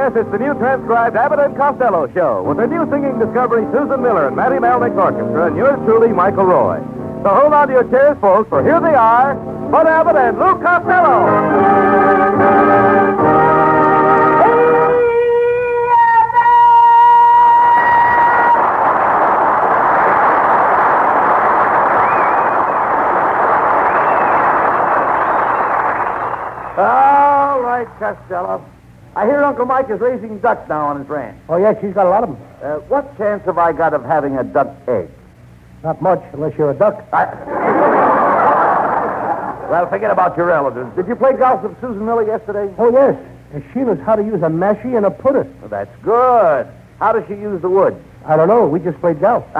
Yes, it's the new transcribed Abbott and Costello show with the new singing discovery Susan Miller and Matty Melnick's orchestra and yours truly, Michael Roy. So hold on to your chairs, folks, for here they are, Bud Abbott and Lou Costello. All right, Costello. I hear Uncle Mike is raising ducks now on his ranch. Oh, yes, she's got a lot of them. What chance have I got of having a duck egg? Not much, unless you're a duck. Well, forget about your relatives. Did you play golf with Susan Miller yesterday? Oh, yes. And she knows how to use a mashie and a putter. Well, that's good. How does she use the wood? I don't know. We just played golf.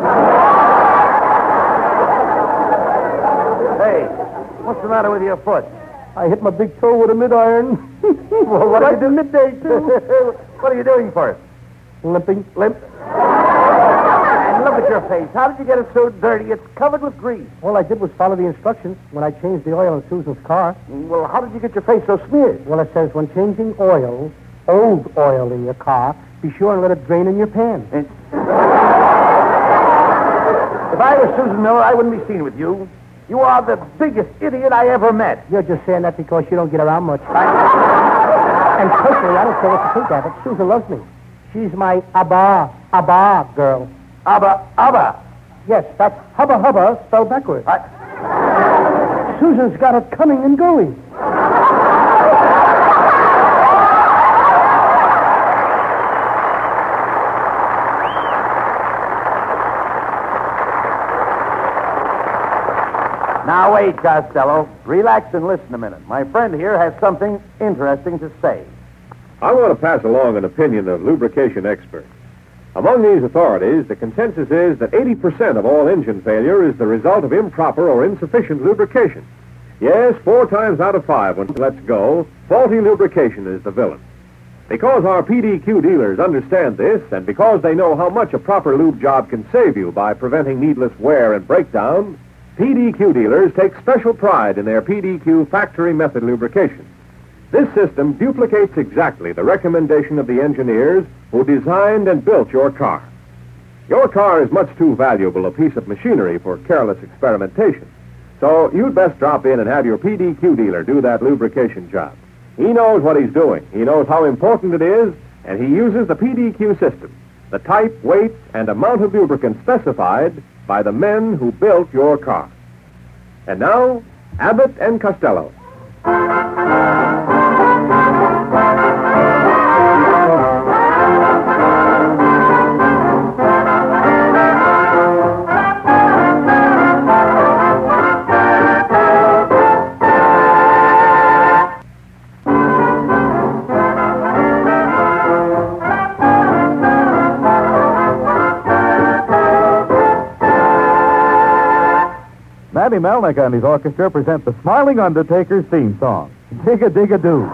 Hey, what's the matter with your foot? I hit my big toe with a mid-iron. Well, what right are you in midday, too. What are you doing first? Limping. Limp. And look at your face. How did you get it so dirty? It's covered with grease. All I did was follow the instructions when I changed the oil in Susan's car. Well, how did you get your face so smeared? Well, it says when changing oil, old oil in your car, be sure and let it drain in your pan. If I were Susan Miller, I wouldn't be seen with you. You are the biggest idiot I ever met. You're just saying that because you don't get around much. And personally, I don't care what you think of it. Susan loves me. She's my Abba girl. Abba. Yes, that's hubba spelled backwards. Susan's got it coming and going. Now, wait, Costello. Relax and listen a minute. My friend here has something interesting to say. I want to pass along an opinion of lubrication experts. Among these authorities, the consensus is that 80% of all engine failure is the result of improper or insufficient lubrication. Yes, 4 times out of 5 when it lets go, faulty lubrication is the villain. Because our PDQ dealers understand this, and because they know how much a proper lube job can save you by preventing needless wear and breakdown, PDQ dealers take special pride in their PDQ factory method lubrication. This system duplicates exactly the recommendation of the engineers who designed and built your car. Your car is much too valuable a piece of machinery for careless experimentation. So you'd best drop in and have your PDQ dealer do that lubrication job. He knows what he's doing. He knows how important it is, and he uses the PDQ system, the type, weight, and amount of lubricant specified by the men who built your car. And now, Abbott and Costello. Matty Melnick and his orchestra present the Smiling Undertaker's theme song, Dig-a-Dig-a-Doo.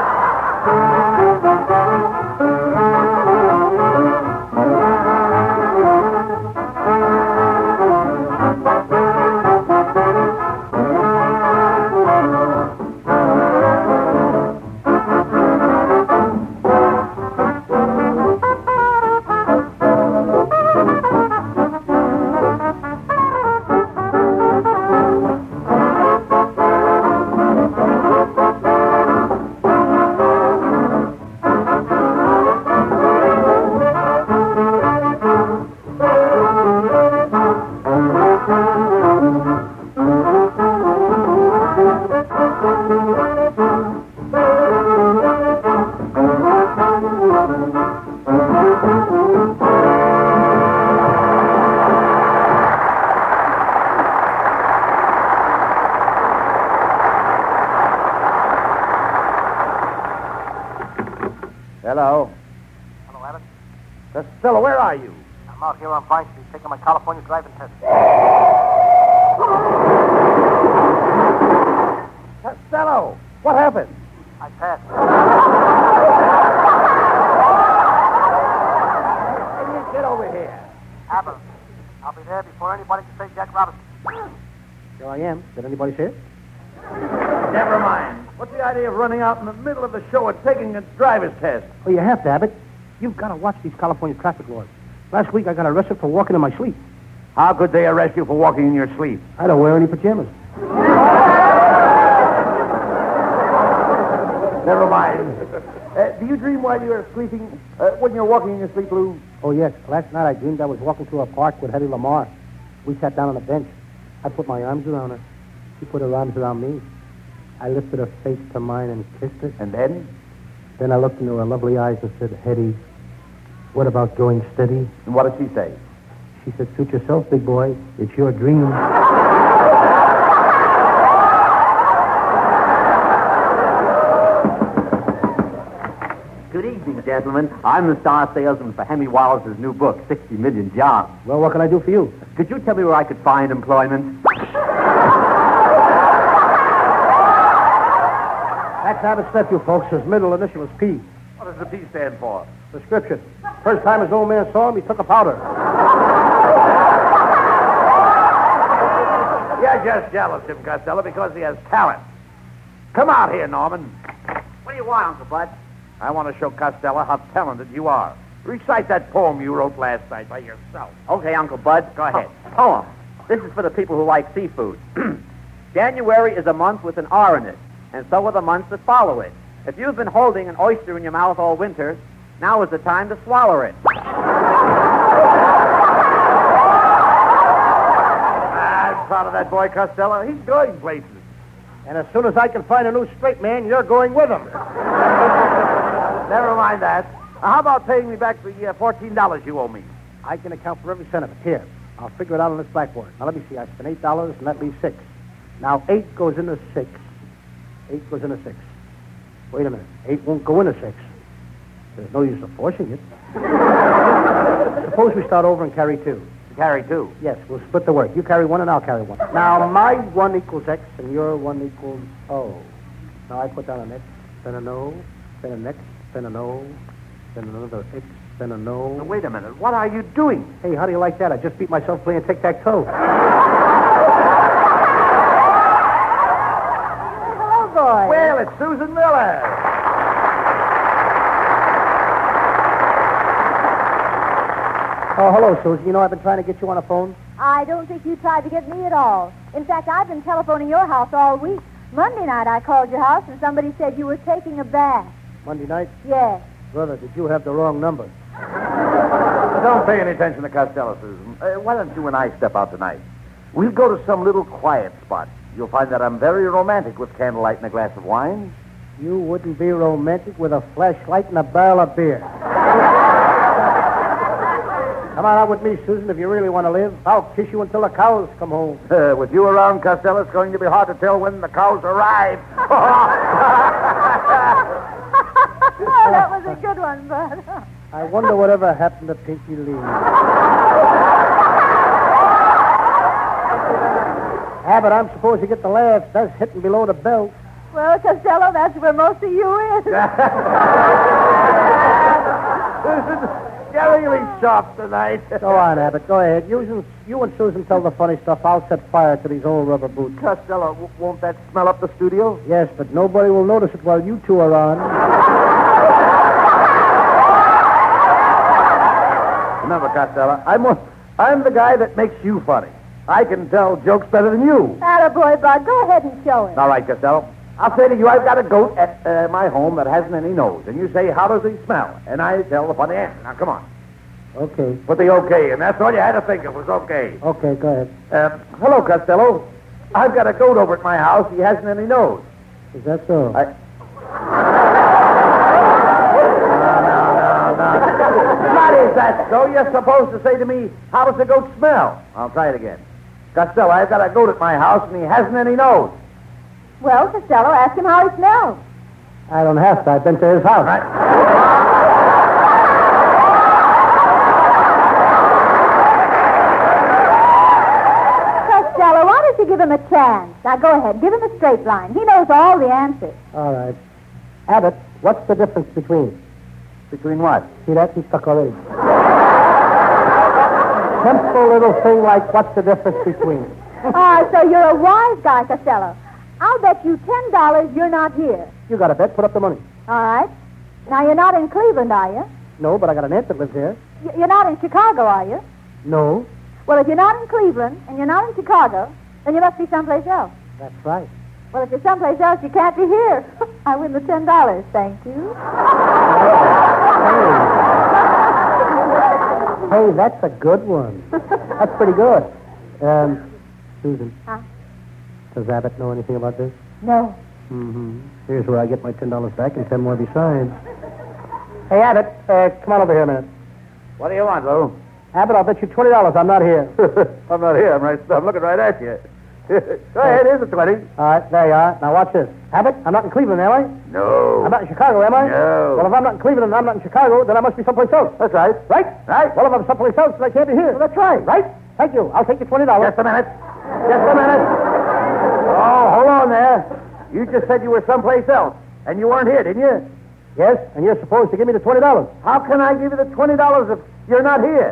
Hello. Hello, Abbott. Costello, where are you? I'm out here on Vine Street taking my California driving test. Costello, what happened? I passed. Get over here. Abbott, I'll be there before anybody can say Jack Robinson. Here I am. Did anybody say it? Never mind. What's the idea of running out in the middle of the show and taking a driver's test? Oh, you have to, Abbott. You've got to watch these California traffic laws. Last week I got arrested for walking in my sleep. How could they arrest you for walking in your sleep? I don't wear any pajamas. Never mind. Do you dream while you're sleeping, when you're walking in your sleep, Lou? Oh, yes. Last night I dreamed I was walking through a park with Hedy Lamarr. We sat down on a bench. I put my arms around her. She put her arms around me. I lifted her face to mine and kissed her. And then? Then I looked into her lovely eyes and said, Hedy, what about going steady? And what did she say? She said, suit yourself, big boy. It's your dream. Good evening, gentlemen. I'm the star salesman for Henry Wallace's new book, 60 Million Jobs. Well, what can I do for you? Could you tell me where I could find employment? That's Abbott's nephew, folks. His middle initial is P. What does the P stand for? Prescription. First time his old man saw him, he took a powder. You're just jealous, Tim Costello, because he has talent. Come out here, Norman. What do you want, Uncle Bud? I want to show Costello how talented you are. Recite that poem you wrote last night by yourself. Okay, Uncle Bud. Go ahead. Poem. This is for the people who like seafood. January is a month with an R in it, and so are the months that follow it. If you've been holding an oyster in your mouth all winter, now is the time to swallow it. I'm proud of that boy, Costello. He's going places. And as soon as I can find a new straight man, you're going with him. Never mind that. How about paying me back the $14 you owe me? I can account for every cent of it. Here, I'll figure it out on this blackboard. Now, let me see. I spent $8, and that leaves 6. Now, 8 goes into 6. 8 goes into 6. Wait a minute. 8 won't go into 6. There's no use of forcing it. Suppose we start over and carry 2. Carry 2. Yes, we'll split the work. You carry 1 and I'll carry 1. Now, my 1 equals X and your 1 equals O. Now, I put down an X, then an O, then an X, then an O, then another X, then an O. Now, wait a minute. What are you doing? Hey, how do you like that? I just beat myself playing tic-tac-toe. Hello, boy. Well, it's Susan Miller. Oh, hello, Susan. You know, I've been trying to get you on the phone. I don't think you tried to get me at all. In fact, I've been telephoning your house all week. Monday night I called your house and somebody said you were taking a bath. Monday night? Yes. Brother, did you have the wrong number? Don't pay any attention to Costello, Susan. Why don't you and I step out tonight? We'll go to some little quiet spot. You'll find that I'm very romantic with candlelight and a glass of wine. You wouldn't be romantic with a flashlight and a barrel of beer. Come on out with me, Susan, if you really want to live. I'll kiss you until the cows come home. With you around, Costello, it's going to be hard to tell when the cows arrive. Oh, that was a good one, Bud. I wonder whatever happened to Pinky Lee. Abbott, I'm supposed to get the laughs. That's hitting below the belt. Well, Costello, that's where most of you is. You're really sharp tonight. Go on, Abbott. Go ahead. You and Susan tell the funny stuff. I'll set fire to these old rubber boots. Costello, won't that smell up the studio? Yes, but nobody will notice it while you two are on. Remember, Costello, I'm the guy that makes you funny. I can tell jokes better than you. Attaboy, Bud. Go ahead and show him. All right, Costello. I'll say to you, I've got a goat at my home that hasn't any nose. And you say, how does he smell? And I tell the funny answer. Now, come on. Okay. Put the okay in. That's all you had to think of was okay. Okay, go ahead. Hello, Costello. I've got a goat over at my house. He hasn't any nose. Is that so? No. Not is that so? You're supposed to say to me, how does the goat smell? I'll try it again. Costello, I've got a goat at my house, and he hasn't any nose. Well, Costello, ask him how he smells. I don't have to. I've been to his house. Right. Costello, why don't you give him a chance? Now, go ahead. Give him a straight line. He knows all the answers. All right. Abbott, what's the difference between? Between what? See that? He's stuck already. Simple little thing like what's the difference between? So you're a wise guy, Costello. I'll bet you $10 you're not here. You got a bet. Put up the money. All right. Now, you're not in Cleveland, are you? No, but I got an aunt that lives here. You're not in Chicago, are you? No. Well, if you're not in Cleveland and you're not in Chicago, then you must be someplace else. That's right. Well, if you're someplace else, you can't be here. I win the $10. Thank you. Hey, that's a good one. That's pretty good. Susan. Huh? Does Abbott know anything about this? No. Mm-hmm. Here's where I get my $10 back and 10 more besides. Hey, Abbott, come on over here a minute. What do you want, Lou? Abbott, I'll bet you $20 I'm not here. I'm not here. I'm looking right at you. Go ahead, here's the 20. All right, there you are. Now watch this. Abbott, I'm not in Cleveland, am I? No. I'm not in Chicago, am I? No. Well, if I'm not in Cleveland and I'm not in Chicago, then I must be someplace else. That's right. Right? Right. Well, if I'm someplace else, then I can't be here. Well, that's right. Right? Thank you. I'll take your $20. Just a minute. Just a minute. Oh, hold on there. You just said you were someplace else, and you weren't here, didn't you? Yes, and you're supposed to give me the $20. How can I give you the $20 if you're not here?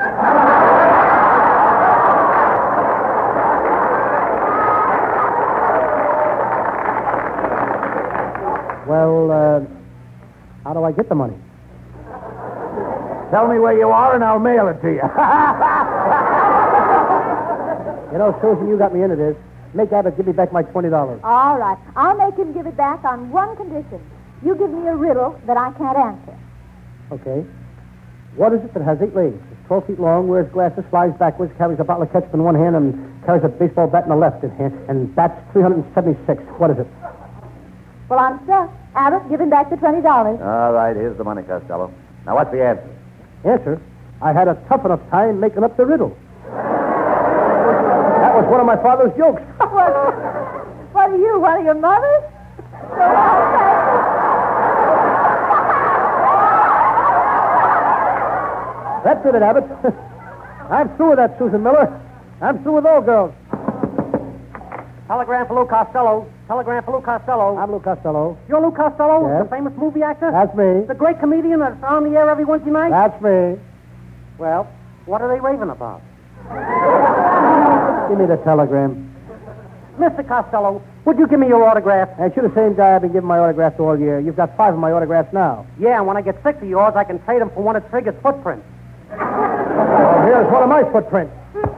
Well, how do I get the money? Tell me where you are, and I'll mail it to you. You know, Susan, you got me into this. Make Abbott give me back my $20. All right. I'll make him give it back on one condition. You give me a riddle that I can't answer. Okay. What is it that has 8 legs? It's 12 feet long, wears glasses, flies backwards, carries a bottle of ketchup in one hand, and carries a baseball bat in the left hand, and bats 376. What is it? Well, I'm stuck. Abbott, give him back the $20. All right, here's the money, Costello. Now, what's the answer? Answer? I had a tough enough time making up the riddle. That was one of my father's jokes. What are you, one of your mothers? That did it, Abbott. I'm through with that, Susan Miller. I'm through with all girls. Telegram for Lou Costello. Telegram for Lou Costello. I'm Lou Costello. You're Lou Costello, Yes. the famous movie actor? That's me. The great comedian that's on the air every Wednesday night? That's me. Well, what are they raving about? Give me the telegram. Mr. Costello, would you give me your autograph? And you're the same guy I've been giving my autographs to all year. You've got 5 of my autographs now. Yeah, and when I get 6 of yours, I can trade them for one of Trigger's footprints. Well, here's one of my footprints.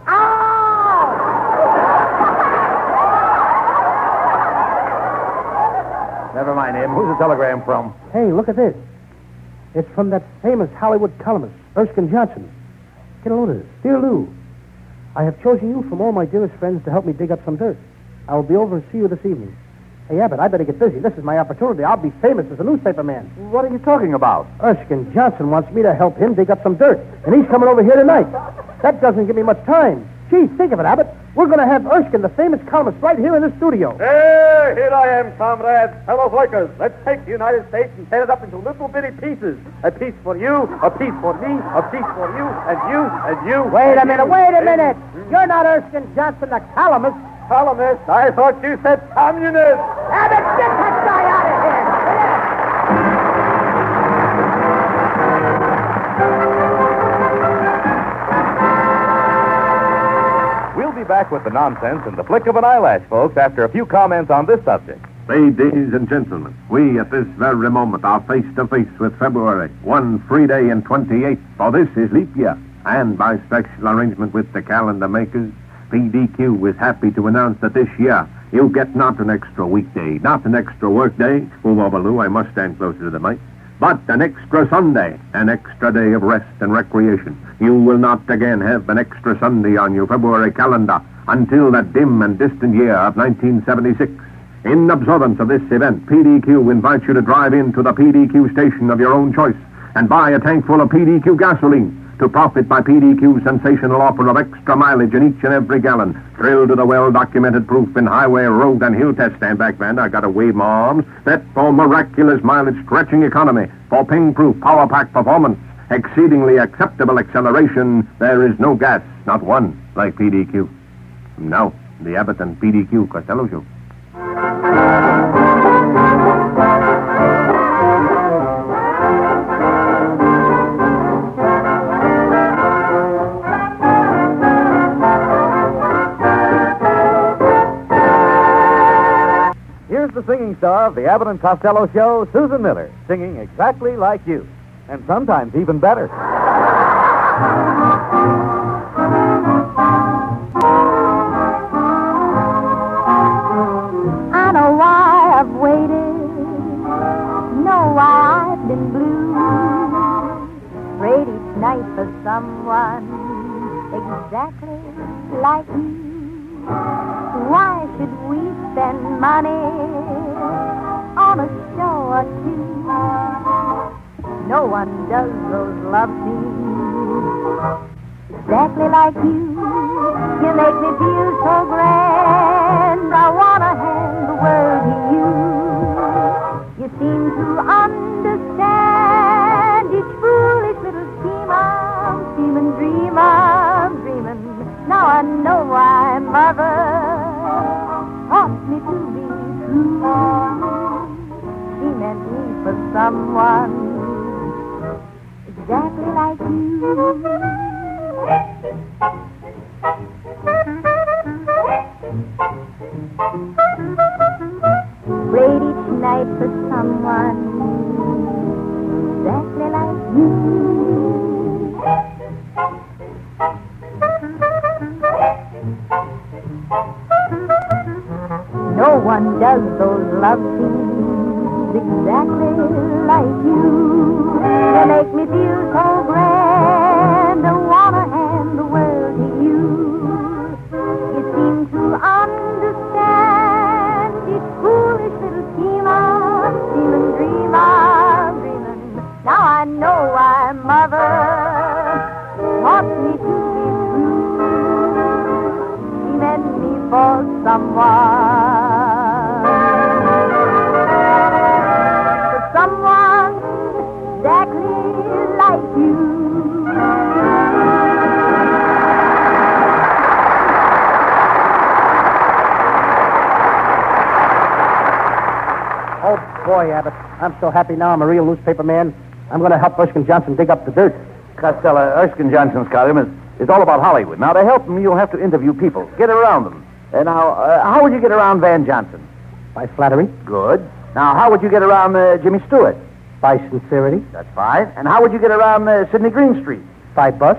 Never mind him. Who's the telegram from? Hey, look at this. It's from that famous Hollywood columnist, Erskine Johnson. Get a load of this. Dear Lou, I have chosen you from all my dearest friends to help me dig up some dirt. I will be over and see you this evening. Hey, Abbott, I better get busy. This is my opportunity. I'll be famous as a newspaper man. What are you talking about? Erskine Johnson wants me to help him dig up some dirt, and he's coming over here tonight. That doesn't give me much time. Gee, think of it, Abbott. We're going to have Erskine, the famous columnist, right here in the studio. Hey, here I am, comrades, fellow workers. Let's take the United States and tear it up into little bitty pieces. A piece for you, a piece for me, a piece for you, and you, and you. Wait a minute. You're not Erskine Johnson, the columnist. Columnist, I thought you said communist. Abbott, get that guy out of here. We'll be back with the nonsense in the flick of an eyelash, folks, after a few comments on this subject. Ladies and gentlemen, we at this very moment are face to face with February, one free day in 28, for this is leap year. And by special arrangement with the calendar makers, PDQ is happy to announce that this year you get not an extra weekday, not an extra work day. Move over, Lou, I must stand closer to the mic. But an extra Sunday, an extra day of rest and recreation. You will not again have an extra Sunday on your February calendar until that dim and distant year of 1976. In observance of this event, PDQ invites you to drive into the PDQ station of your own choice and buy a tank full of PDQ gasoline to profit by PDQ's sensational offer of extra mileage in each and every gallon. Thrill to the well-documented proof in highway, road, and hill test. Stand back, Band. I gotta wave my arms. That for miraculous mileage-stretching economy, for ping-proof power-pack performance, exceedingly acceptable acceleration, there is no gas, not one, like PDQ. Now, the Abbott and PDQ Costello Show. star of the Abbott and Costello show, Susan Miller, singing exactly like you, and sometimes even better. I know why I've waited, know why I've been blue. Prayed each night for someone exactly like you. Why should we spend money on a show or two? No one does those love scenes exactly like you. You make me feel so grand. I want to hand the world to you. You seem to understand each foolish little scheme I'm scheming, dreaming. Now I know why Mother taught me to be true. She meant me for someone exactly like you. Prayed each night for someone exactly like you. No one does those love scenes exactly like you. They make me feel so grand. I want to hand the world to you. You seem to understand each foolish little scheme I'm scheming, dreaming. Now I know why Mother taught me to be true. She meant me for someone exactly like you. Oh, boy, Abbott. I'm so happy now I'm a real newspaper man. I'm going to help Erskine Johnson dig up the dirt. Costello, Erskine Johnson's column is all about Hollywood. Now, to help him, you'll have to interview people. Get around them. Now, how would you get around Van Johnson? By flattery. Good. Now, how would you get around Jimmy Stewart? By sincerity. That's fine. And how would you get around Sidney Greenstreet? By bus.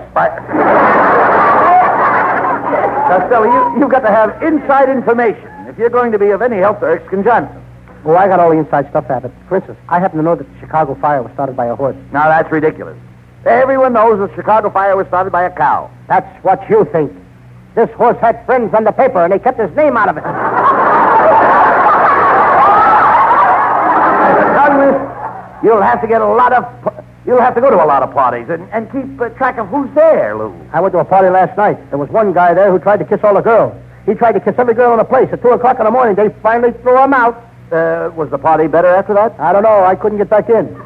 Costello, you've got to have inside information if you're going to be of any help to Erskine Johnson. Oh, I got all the inside stuff, Abbott. For instance, I happen to know that the Chicago fire was started by a horse. Now, that's ridiculous. Everyone knows the Chicago fire was started by a cow. That's what you think. This horse had friends on the paper, and they kept his name out of it. Douglas, you'll have to go to a lot of parties and keep track of who's there, Lou. I went to a party last night. There was one guy there who tried to kiss all the girls. He tried to kiss every girl in the place. At 2 o'clock in the morning, they finally threw him out. Was the party better after that? I don't know. I couldn't get back in.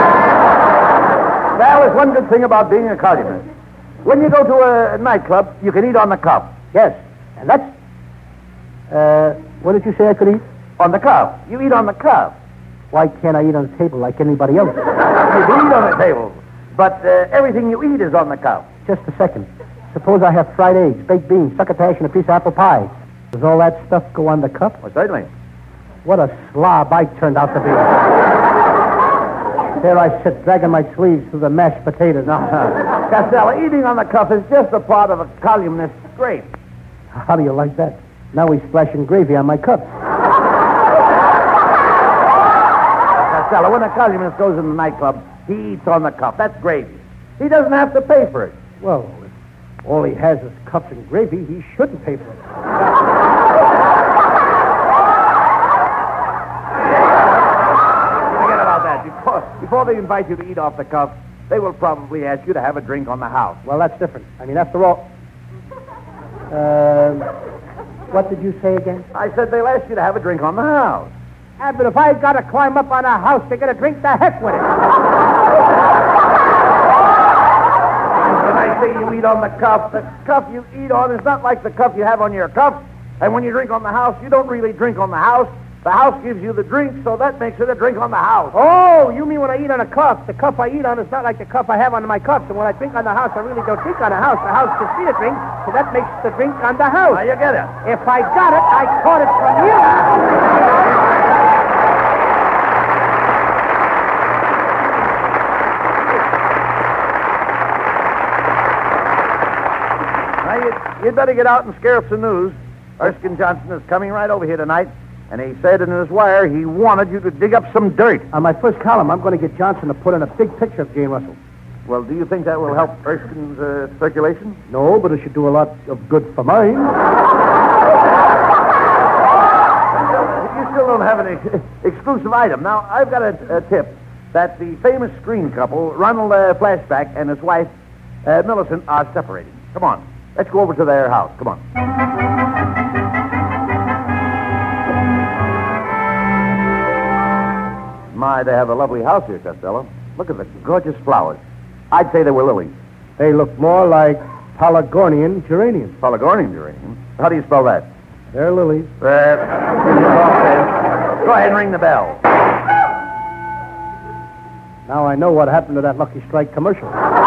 That was one good thing about being a cardigan. When you go to a nightclub, you can eat on the cuff. Yes. And that's... what did you say I could eat? On the cuff. You eat on the cuff. Why can't I eat on the table like anybody else? You can eat on the table. But everything you eat is on the cuff. Just a second. Suppose I have fried eggs, baked beans, succotash, and a piece of apple pie. Does all that stuff go on the cup? Well, certainly. What a slob I turned out to be. There I sit, dragging my sleeves through the mashed potatoes. Costello, eating on the cuff is just a part of a columnist's grape. How do you like that? Now he's splashing gravy on my cups. Costello, when a columnist goes in the nightclub, he eats on the cuff. That's gravy. He doesn't have to pay for it. Well, if all he has is cups and gravy, he shouldn't pay for it. Forget about that. Before they invite you to eat off the cuff, they will probably ask you to have a drink on the house. Well, that's different. I mean, after all... what did you say again? I said they'll ask you to have a drink on the house. Yeah, but if I got to climb up on a house to get a drink, the heck with it. When I say you eat on the cuff you eat on is not like the cuff you have on your cuffs. And when you drink on the house, you don't really drink on the house. The house gives you the drink, so that makes it a drink on the house. Oh, you mean when I eat on a cuff? The cuff I eat on is not like the cuff I have on my cuffs. And when I drink on the house, I really don't drink on the house. The house gives me the drink, so that makes the drink on the house. Now you get it. If I got it, I caught it from you. you'd better get out and scare up some news. Erskine Johnson is coming right over here tonight, and he said in his wire he wanted you to dig up some dirt. On my first column, I'm going to get Johnson to put in a big picture of Jane Russell. Well, do you think that will help Erskine's circulation? No, but it should do a lot of good for mine. You still don't have an exclusive item. Now, I've got a tip that the famous screen couple, Ronald Flashback and his wife, Millicent, are separating. Come on. Let's go over to their house. Come on. My, they have a lovely house here, Costello. Look at the gorgeous flowers. I'd say they were lilies. They look more like Pelargonian geraniums. Pelargonian geranium? How do you spell that? They're lilies. Go ahead and ring the bell. Now I know what happened to that Lucky Strike commercial.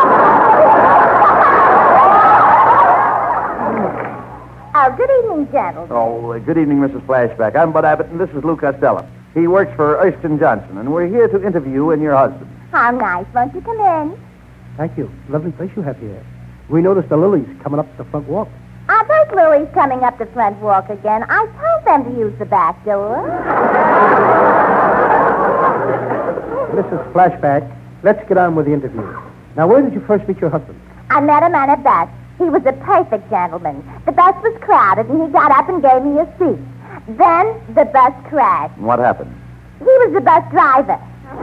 Oh, good evening, gentlemen. Oh, good evening, Mrs. Flashback. I'm Bud Abbott, and this is Lou Costello. He works for Erskine Johnson, and we're here to interview you and your husband. How nice. Won't you come in? Thank you. Lovely place you have here. We noticed the lilies coming up the front walk. Are those lilies coming up the front walk again? I told them to use the back door. Mrs. Flashback, let's get on with the interview. Now, where did you first meet your husband? I met him on a bus. He was a perfect gentleman. The bus was crowded, and he got up and gave me a seat. Then the bus crashed. What happened? He was the bus driver.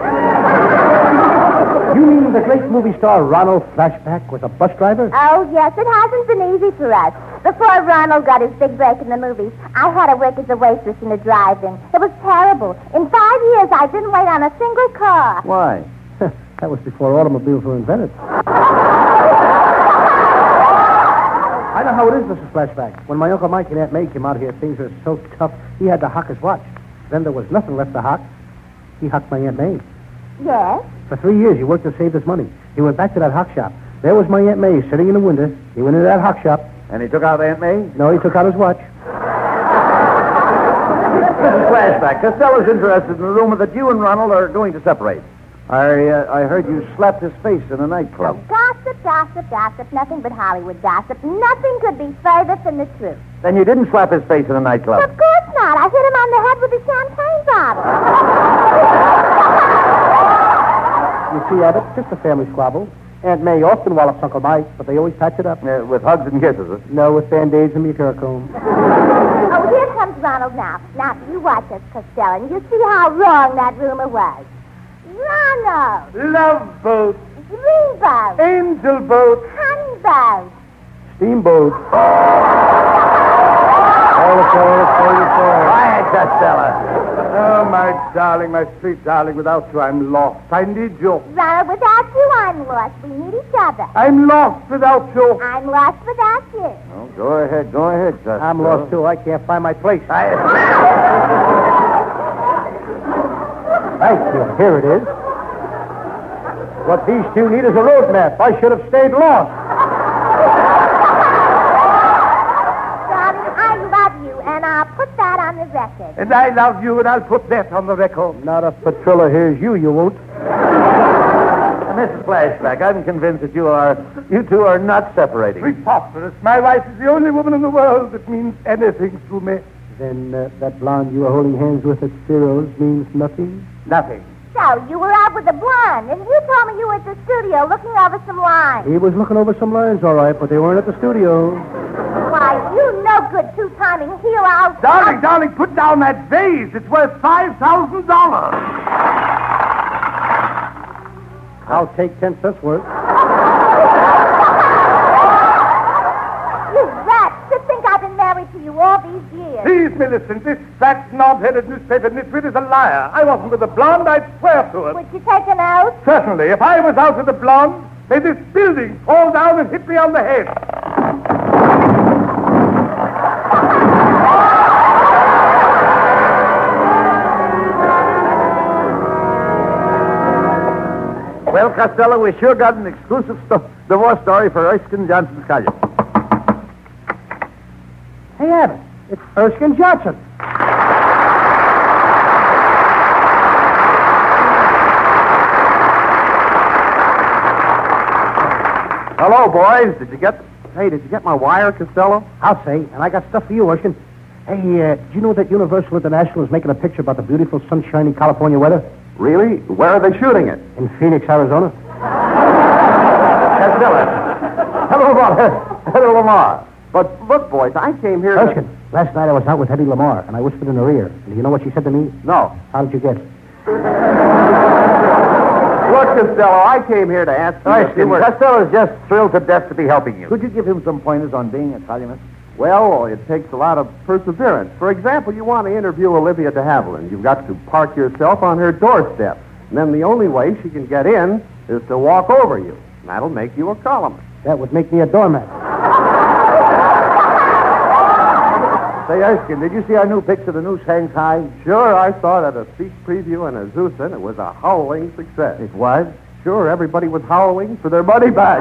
You mean the great movie star Ronald Flashback was a bus driver? Oh, yes, it hasn't been easy for us. Before Ronald got his big break in the movies, I had to work as a waitress in a drive-in. It was terrible. In 5 years, I didn't wait on a single car. Why? That was before automobiles were invented. I know how it is, Mrs. Flashback. When my Uncle Mike and Aunt May came out here, things were so tough, he had to hock his watch. Then there was nothing left to hock. He hocked my Aunt May. Yes? For 3 years, he worked to save his money. He went back to that hock shop. There was my Aunt May sitting in the window. He went into that hock shop. And he took out Aunt May? No, he took out his watch. Mrs. Flashback, Costello's interested in the rumor that you and Ronald are going to separate. I heard you slapped his face in a nightclub. Gossip, gossip, gossip. Nothing but Hollywood gossip. Nothing could be further from the truth. Then you didn't slap his face in a nightclub. Of course not. I hit him on the head with a champagne bottle. You see, Abbott, just a family squabble. Aunt May often wallops Uncle Mike, but they always patch it up. With hugs and kisses, huh? No, with Band-Aids and Mucurocomb. Oh, here comes Ronald now. Now, you watch us, Costello, and you see how wrong that rumor was. Ronald! Love boat, Dreamboat! angel boat, Honeyboat! Steamboat. Quiet, Costello. Oh, my darling, my sweet darling, without you I'm lost. I need you. Ronald, without you, I'm lost. We need each other. I'm lost without you. I'm lost without you. Oh, go ahead, Costello. I'm lost, too. I can't find my place. Thank you. Here it is. What these two need is a road map. I should have stayed lost. Darling, I love you, and I'll put that on the record. And I love you, and I'll put that on the record. Not if Petrilla hears you, you won't. Mrs. Flashback, I'm convinced that you two are not separating. Preposterous. My wife is the only woman in the world that means anything to me. Then that blonde you were holding hands with at Ciro's means nothing? Nothing. So, you were out with the blonde, and you told me you were at the studio looking over some lines. He was looking over some lines, all right, but they weren't at the studio. Why, you no good two-timing hero. Darling, put down that vase. It's worth $5,000. I'll take 10 cents worth. You rat! To think I've been married to you all these years. Please, Millicent, this fat, knob-headed newspaper nitwit is a liar. I wasn't with the blonde, I'd swear to it. Would you take an oath? Certainly. If I was out with the blonde, may this building fall down and hit me on the head. Well, Costello, we sure got an exclusive divorce story for Erskine Johnson's column. Hey, Abbott, it's Erskine Johnson. Hello, boys. Did you get Hey, did you get my wire, Costello? I'll say, and I got stuff for you, Erskine. Hey, did you know that Universal International is making a picture about the beautiful, sunshiny California weather? Really? Where are they shooting it? In Phoenix, Arizona. Costello. Hello, Lamar. Hello, Lamar. But look, boys, I came here Erskine, last night I was out with Hedy Lamar, and I whispered in her ear. And you know what she said to me? No. How did you guess? Look, Costello, I came here to ask you... Erskine, Costello's just thrilled to death to be helping you. Could you give him some pointers on being a columnist? Well, it takes a lot of perseverance. For example, you want to interview Olivia de Havilland. You've got to park yourself on her doorstep. And then the only way she can get in is to walk over you. And that'll make you a columnist. That would make me a doormat. Say, Erskine, did you see our new picture, the new Shanghai? Sure, I saw it at a speech preview in Azusa, and it was a howling success. It was? Sure, everybody was howling for their money back.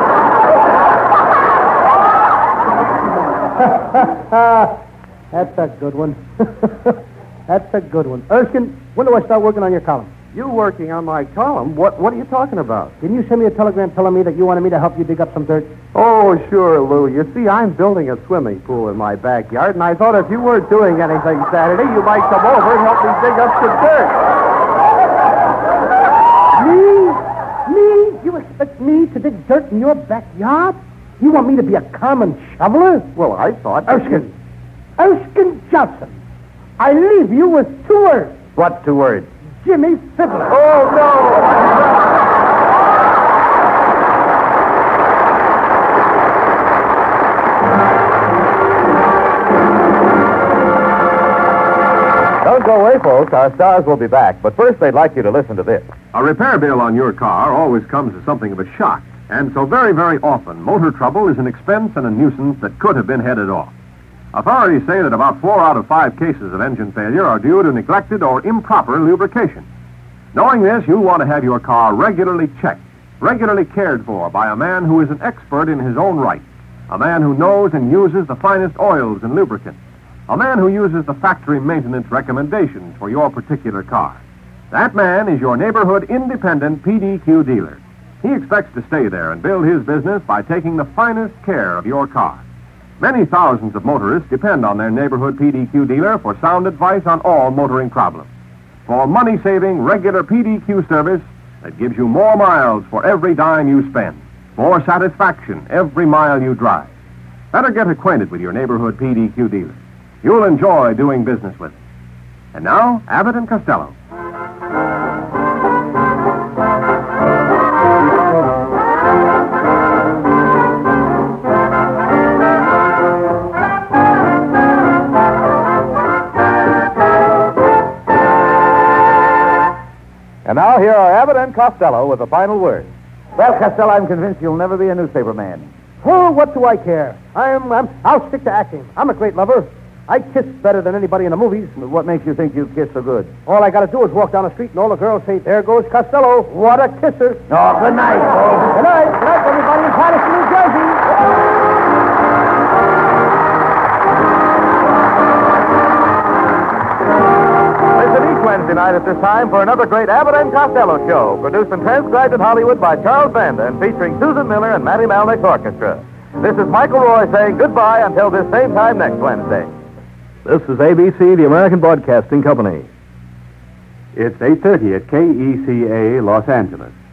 That's a good one. That's a good one. Erskine, when do I start working on your column? You working on my column? What are you talking about? Didn't you send me a telegram telling me that you wanted me to help you dig up some dirt? Oh, sure, Lou. You see, I'm building a swimming pool in my backyard, and I thought if you weren't doing anything Saturday, you might come over and help me dig up some dirt. Me? You expect me to dig dirt in your backyard? You want me to be a common shoveler? Well, I thought... Erskine Johnson, I leave you with 2 words. What 2 words? Jimmy Fiddler. Oh, no! Don't go away, folks. Our stars will be back. But first, they'd like you to listen to this. A repair bill on your car always comes as something of a shock. And so very, very often, motor trouble is an expense and a nuisance that could have been headed off. Authorities say that about 4 out of 5 cases of engine failure are due to neglected or improper lubrication. Knowing this, you'll want to have your car regularly checked, regularly cared for by a man who is an expert in his own right, a man who knows and uses the finest oils and lubricants, a man who uses the factory maintenance recommendations for your particular car. That man is your neighborhood independent PDQ dealer. He expects to stay there and build his business by taking the finest care of your car. Many thousands of motorists depend on their neighborhood PDQ dealer for sound advice on all motoring problems. For money-saving, regular PDQ service that gives you more miles for every dime you spend, more satisfaction every mile you drive. Better get acquainted with your neighborhood PDQ dealer. You'll enjoy doing business with it. And now, Abbott and Costello. And now, here are Abbott and Costello with the final word. Well, Costello, I'm convinced you'll never be a newspaper man. Oh, what do I care? I'll stick to acting. I'm a great lover. I kiss better than anybody in the movies. But what makes you think you kiss so good? All I got to do is walk down the street and all the girls say, "There goes Costello. What a kisser." Oh, good night, folks. Good night. Good night, everybody in Patterson, New Jersey. Wednesday night at this time for another great Abbott and Costello show, produced and transcribed in Hollywood by Charles Banda and featuring Susan Miller and Matty Malnick's orchestra. This is Michael Roy saying goodbye until this same time next Wednesday. This is ABC, the American Broadcasting Company. It's 8:30 at KECA, Los Angeles.